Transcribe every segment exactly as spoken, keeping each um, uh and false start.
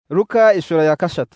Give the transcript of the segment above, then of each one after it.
Luka ishura ya kashatu.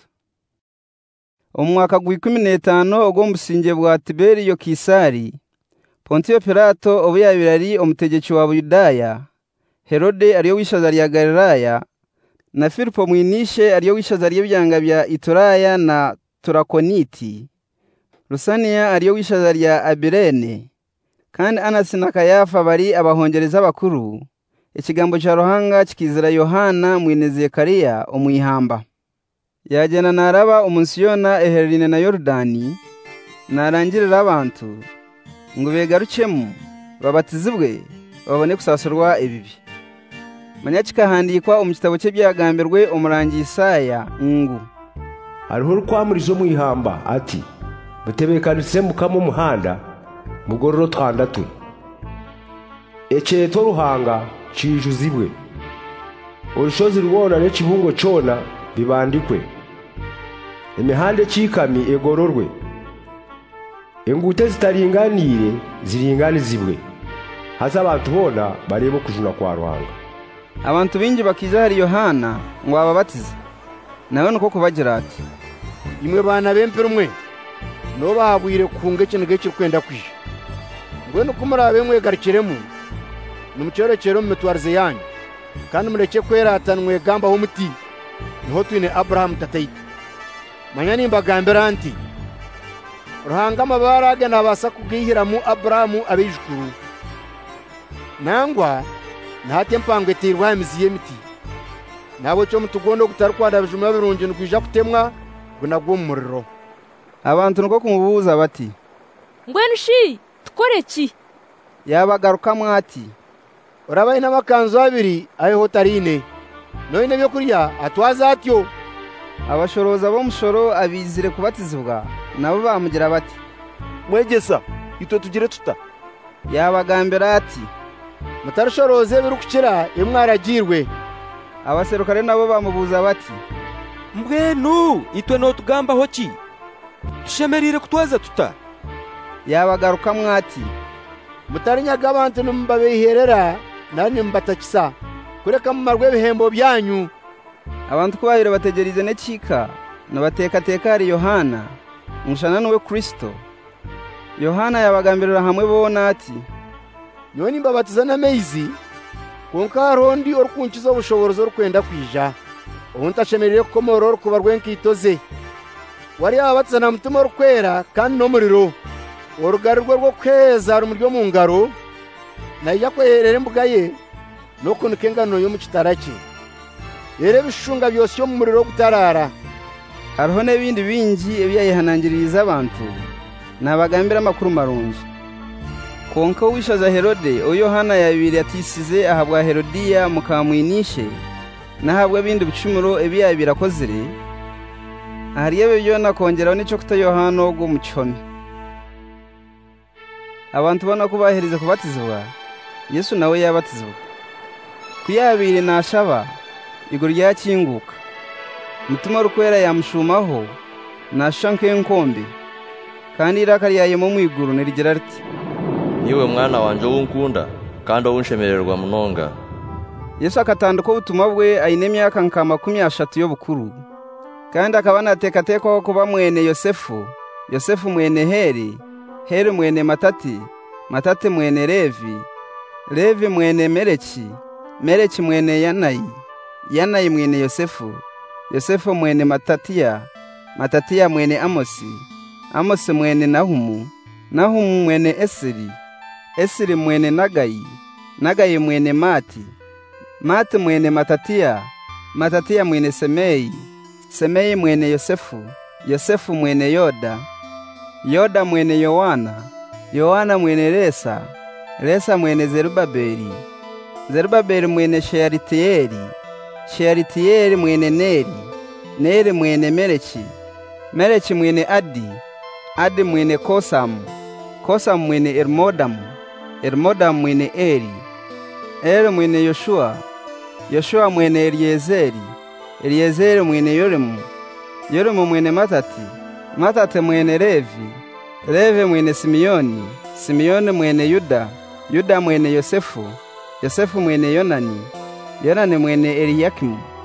Omwaka gw'ikumi n'etaano ogw'omusinge bwa Tiberiyo Kisari, Pontiyo Pilato obu yabirari omutegeki wa Buyudaya, Herode ariyo wishaza lya Galilaya, na Filipo mwinishe ariyo wishaza ly'ebyanga bya Ituraya na Turakoniti, Lusania ariyo wishaza lya Abirene, kandi Anasi na Kayafa bari abahongereza bakuru. Ikigambo cya Ruhanga kikizira Yohana mwene Zekariya omwihamba. Yagenda naraba umunsiyona eherine na Yordani, narangirira abantu ngo begarukemu babatizibwe babone kusasurwa ebibi. Manya kikahandikwa omu kitabo cy'ebyagambirwe omurangi Isaya ngu hariho rukwamurizo mwihamba ati mutebekanise mukamo muhanda mugororo tandatu echeto Ruhanga kijuzibwe urushozi rwona n'ekibungo cyona bibandikwe imihande cikami egororwe engute zitaringanire ziringanizibwe haza abantu bona barebo kujuna kwa Ruhanga. Abantu bingi bakiza hari Yohana ngo ababatize, nawe nuko kubagira ati imwe bana bempera umwe no bahabwire kunge kintu geke kwenda kwije ngwe no kumurabe mwe garikiremu numucyerekero mmetwarize yanyu kandi mureke kweratanwe gamba ho muti niho twine Abraham tatayite manya nimba gambira anti Ruhanga mabaraga nabasa kugihira mu Abrahamu abijukuru nangwa nahate mpangwe tirwa imiziye miti nabo cyo mutugondo kutarkwanda bijuma birungi nkwija kutemwa gunagwo muriro. Abantu nuko kumubuza bati ngwenushi tukore ki? Yabagaruka mwati urabaye n'amakanzu abiri aho tarine noye nebyo kurya atwaza atyo. Abashoroza bo mushoro abizire kubatizibwa nabo bamugira bati mwegesa ito tugire tuta. Yabagambira ati mutarushoroze birukukira imwaragirwe. Abaserukare nabo bamubuza bati mbwenu itwe no tugamba hoki tushemerire kutwaza tuta. Yabagaruka mwati mutarinyaga abantu numbabeherera nani mbatakisa kureka mu marwe bihembo byanyu. Abantu kubahira bategerize nekika nabateka teka hari Yohana mushana nuwe Kristo. Yohana yabagambirira hamwe bona ati nyoni mbabatiza na meizi konka rondi orukunkiza obushoborozo rukwenda kwija ubuntashemeriye komororo kubarwenkitoze wari abatiza na mutima rukwera kandi no muriro orugarurwe rwo kweza rumuryo mu ngaro najya kweherera imbuga ye no kunukengano yo mu kitaraki ere bishunga byose yo mu muriro gutarara. Hariho n'ebindi bingi ebyayihanangiririza abantu nabagambira amakuru marungi. Konka wishaza Herode o Yohana yabiri atisize ahabwa Herodiya mukamwinishe nahabwa ibindi bicumuro ebyabira kozire hariye byo nakongeraho nico kuta Yohana ogwo mucyome. Abantu bana kubahiriza kubatizwa Yesu nawe yabatizwa kuyabire nashaba iguru ryakinguka mutima rukwera yamushumaho nashanke enkombe kandi iraka ryayemo mu iguru nirigira riti niwe mwana wanje w'unkunda kandi owunshemererwa munonga. Yesu akatanduka ubutumwa bwe ayine myaka nka makumi ashatu yo bukuru kandi akaba natekateka kuba mwene Yosefu, Yosefu mwene Heri, Heri mwene Matati, Matati mwene Levi, Levi mwene Meleki, Meleki mwene Yanayi, Yanayi mwene Yosefu, Yosefu mwene Matatiya, Matatiya mwene Amosi, Amosi mwene Nahumu, Nahumu mwene Esiri, Esiri mwene Nagayi, Nagayi mwene Mati, Mati mwene Matatiya, Matatiya mwene Semeyi, Semeyi mwene Yosefu, Yosefu mwene Yoda, Yoda mwene Yowana, Yowana mwene Resa, Resa mwene Zerubabeli, Zerubabeli mwene Shealitieli, Shealitieli mwene Neri, Neri mwene Meleki, Meleki mwene Adi, Adi mwene Kosamu, Kosamu mwene Ermodamu, Ermodamu mwene Eri, Eri mwene Yoshua, Yoshua mwene Eliezeri, Eliezeri mwene Yoremu, Yoremu mwene Matati, Matati mwene Levi, Levi mwene Simeoni, Simeoni mwene Yuda, Yuda mwene Yosefu, Yosefu mwene Yonani, Yonani mwene Eliakimu,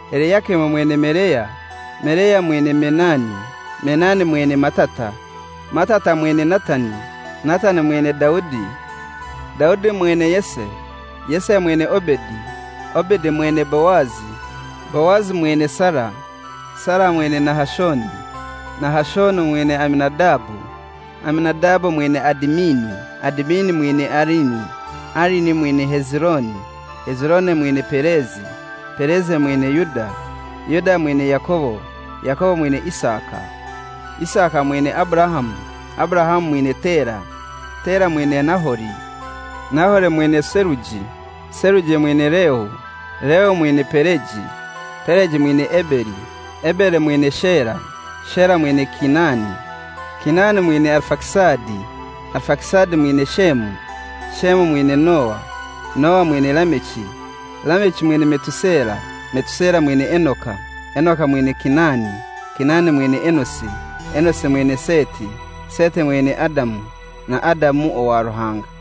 Eliyakimu mwene Mereya, Mereya mwene Menani, Menani mwene Matata, Matata mwene Natani, Natani mwene Daudi, Daudi mwene Yese, Yese mwene Obedi, Obedi mwene Bowazi, Bowazi mwene Sara, Sara mwene Nahashoni, Nahashoni mwene Aminadabu, Aminadabu mwene Adimini, Adimini mwene Arini, Arini mwene Hezironi, Hezironi mwene Perezi, Perezi mwene Yuda, Yuda mwene Yakobo, Yakobo mwene Isaka, Isaka mwene Abrahamu, Abrahamu mwene Tera, Tera mwene Nahori, Nahori mwene Seruji, Seruji mwene Reu, Reu mwene Pereji, Pereji mwene Eberi, Eberi mwene Shera, Shera mwene Kinani, Kinani mwene Arfaksadi, Arfaksadi mwene Shemu, Shemu mwene Noa, Noa mwene Lamechi, Lamechi mwene Metusela, Metusela mwene Enoka, Enoka mwene Kinani, Kinani mwene Enosi, Enosi mwene Seti, Seti mwene Adamu, na Adamu owa Ruhanga.